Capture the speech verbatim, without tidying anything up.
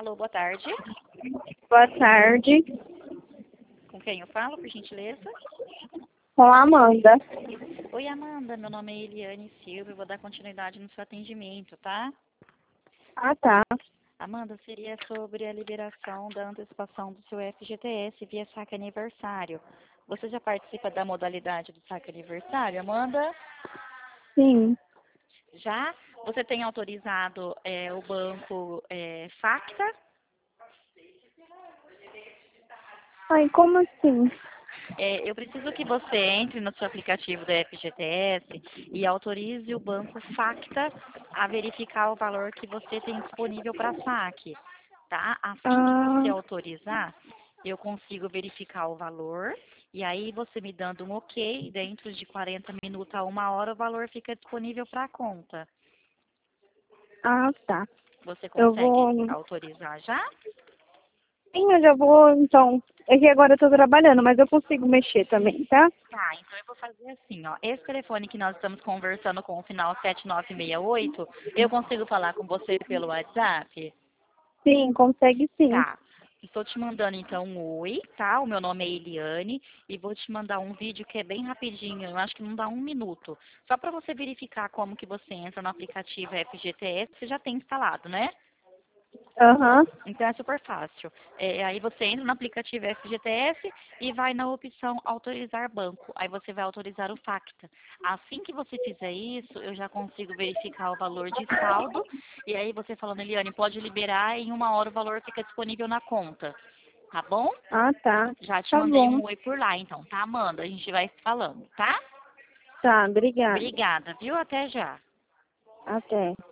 Alô, boa tarde. Boa tarde. Com quem eu falo, por gentileza? Com a Amanda. Oi, Amanda. Meu nome é Eliane Silva. Eu vou dar continuidade no seu atendimento, tá? Ah, tá. Amanda, seria sobre a liberação da antecipação do seu F G T S via saque aniversário. Você já participa da modalidade do saque aniversário, Amanda? Sim. Já? Você tem autorizado é, o banco é, Facta? Ai, como assim? É, eu preciso que você entre no seu aplicativo da F G T S e autorize o banco Facta a verificar o valor que você tem disponível para saque, tá? Assim que você Ah, autorizar, eu consigo verificar o valor e aí você me dando um ok, dentro de quarenta minutos a uma hora o valor fica disponível para a conta. ah, tá. Você Eu consegue vou... autorizar já? Sim, eu já vou, então... É que agora eu tô trabalhando, mas eu consigo mexer também, tá? Tá, então eu vou fazer assim, ó. Esse telefone que nós estamos conversando com o final sete nove seis oito, eu consigo falar com você pelo WhatsApp? Sim, consegue sim. Tá. Estou te mandando então um oi, tá? O meu nome é Eliane e vou te mandar um vídeo que é bem rapidinho, eu acho que não dá um minuto. Só para você verificar como que você entra no aplicativo F G T S, você já tem instalado, né? Aham. Então é super fácil. É, aí você entra no aplicativo F G T S e vai na opção autorizar banco. Aí você vai autorizar o Facta. Assim que você fizer isso, eu já consigo verificar o valor de saldo. E aí você falando, Eliane, pode liberar, em uma hora o valor fica disponível na conta. Tá bom? Ah, tá. Já te Tá mandei bom. um oi por lá, então, tá, Amanda? A gente vai se falando, tá? Tá, obrigada. Obrigada, viu? Até já. Até.